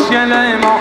خوشگل ما.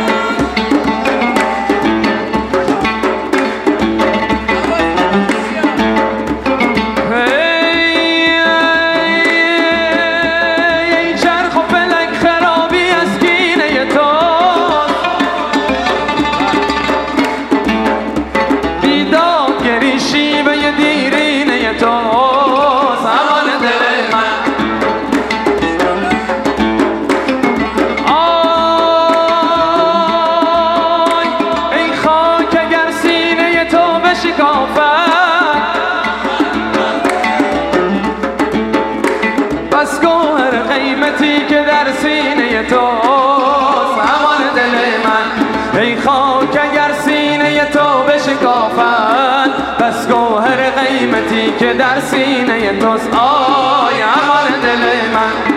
بس گوهر قیمتی که در سینه تو امان دل من. ای خاک اگر سینه تو بشکافد، بس گوهر قیمتی که در سینه توست آی امان دل من.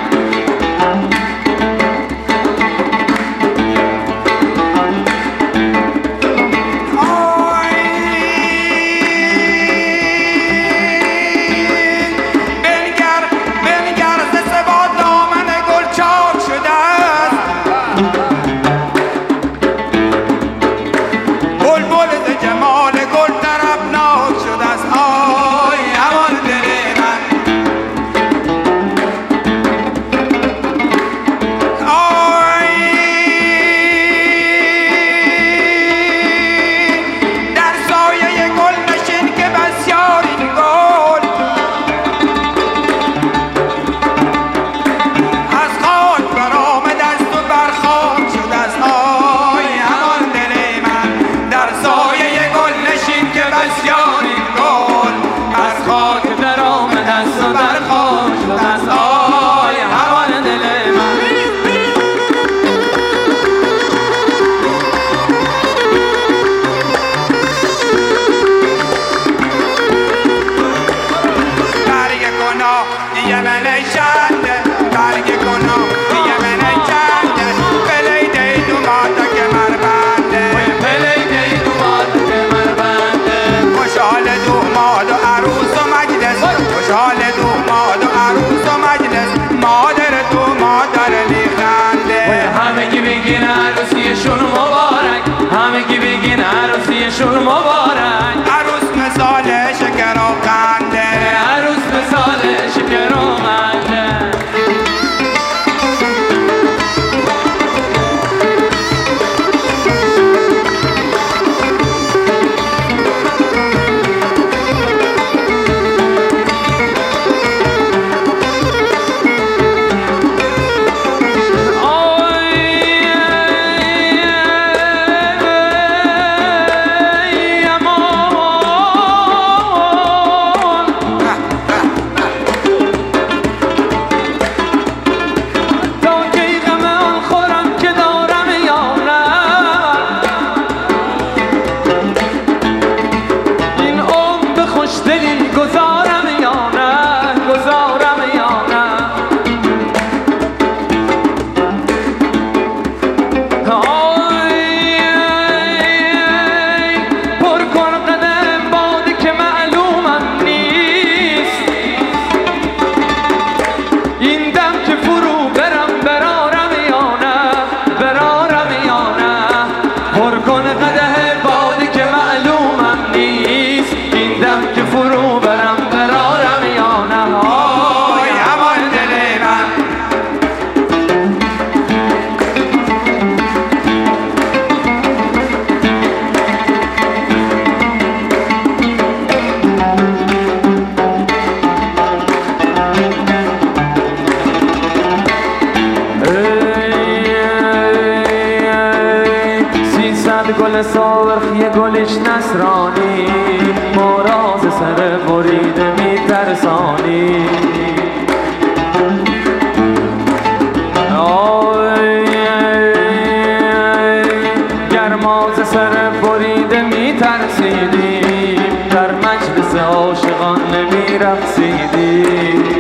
عروسیشون مبارک، عروس مثال شکر و خنده، عروس مثال شکر و خنده. گل سرخ یه گلش نصرانی، ما راز سر بریده میترسانی. گرماز سر بریده میترسیدیم، در مجلس عاشقان نمیرقصیدیم.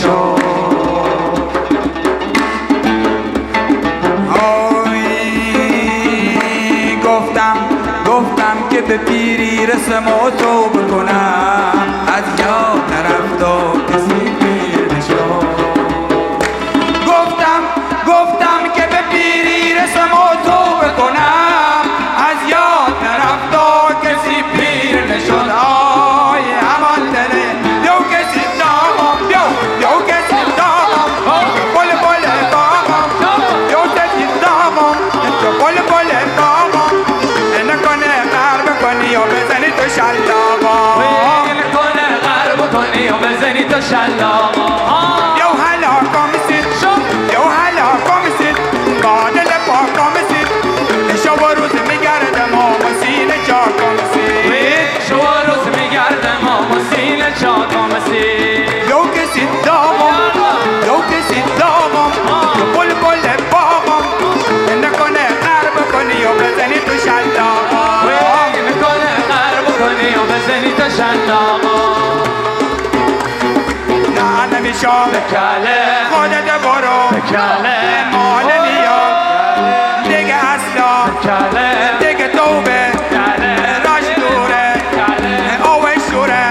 شد. گفتم که به پیری رسم و توبه کنم، از یاد نرفت کسی پیر نشد. گفتم که به پیری رسم و توبه کنم، از یاد نرفت کسی پیر نشد. آی همان دله یو کسی داغم، یو کسی داغم، بل بل داغم، یو کسی داغم، بل بل داغم. نکنه غرب کنی و بزنی تو شلاغا، نکنه غرب کنی و بزنی تو شلاغا. یو هلاکم سید، یو هلاکم سید، بادل پاکم سید، شب و روز میگردم و مسیل چاکم سید، شب و روز میگردم و مسیل چاکم سید. یو کسی داغم، یو کسی داغم، بل بل باغم. نکنه غرب کنی و بزنی تو شلاغا، نکنه غرب کنی و بزنی تو شلاغا. نه نمیشم بکله خودت برو، بکله مال میاد دیگه اصلا، بکله دیگه توبه راش دوره اوه شوره.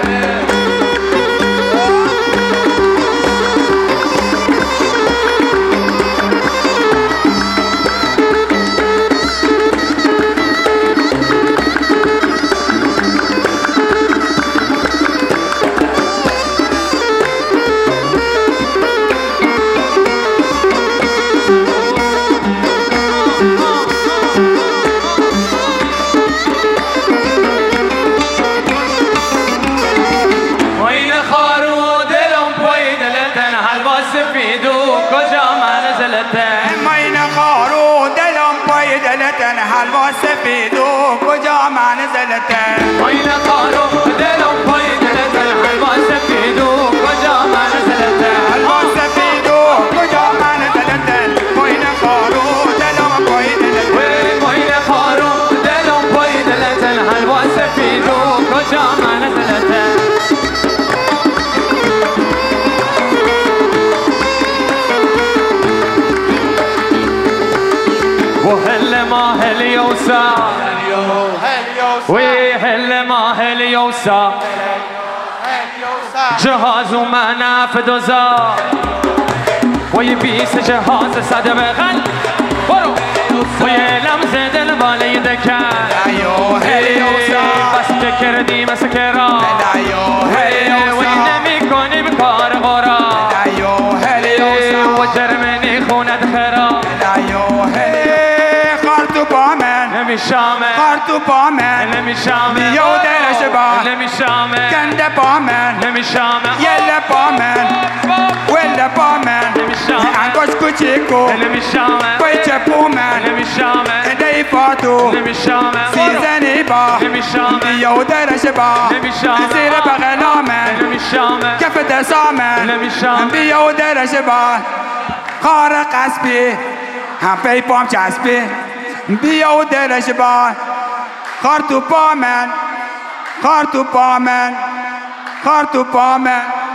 حلوا سفید و کجا منزلته، ماین خارو دلم پای دلته، حلوا سفید و کجا منزلته، حلوا سفید و کجا منزلته، ماین خارو دلم پای دلته، ماین خارو دلم پای دلته، حلوا سفید و کجا منزلته. وهل ما هل يوسع وهل ما هل يوسع جهاز ومعنا في دوزا ويبيس جهاز صد بغل برو ويلمز دل بالي دكان هل يوسع بس تكردي مسكرا وينمي كوني بكار غرا هل يوسع وجرمني خونة خرا نمیشامه خارتو با من نمیشامه بیا و درش با نمیشامه کنده با من نمیشامه یله با من وله با من نمیشامه انگوش کوچیکو نمیشامه پای چپو من نمیشامه دی فاتو نمیشامه سیزنی با نمیشامه بیا و درش با نمیشامه زیر بغلا من نمیشامه کف دسا من نمیشامه بیا و درش با خار قصبی هم پی پام چسبی بیا و درش با خار تو پا من خار تو پا من خار تو پا من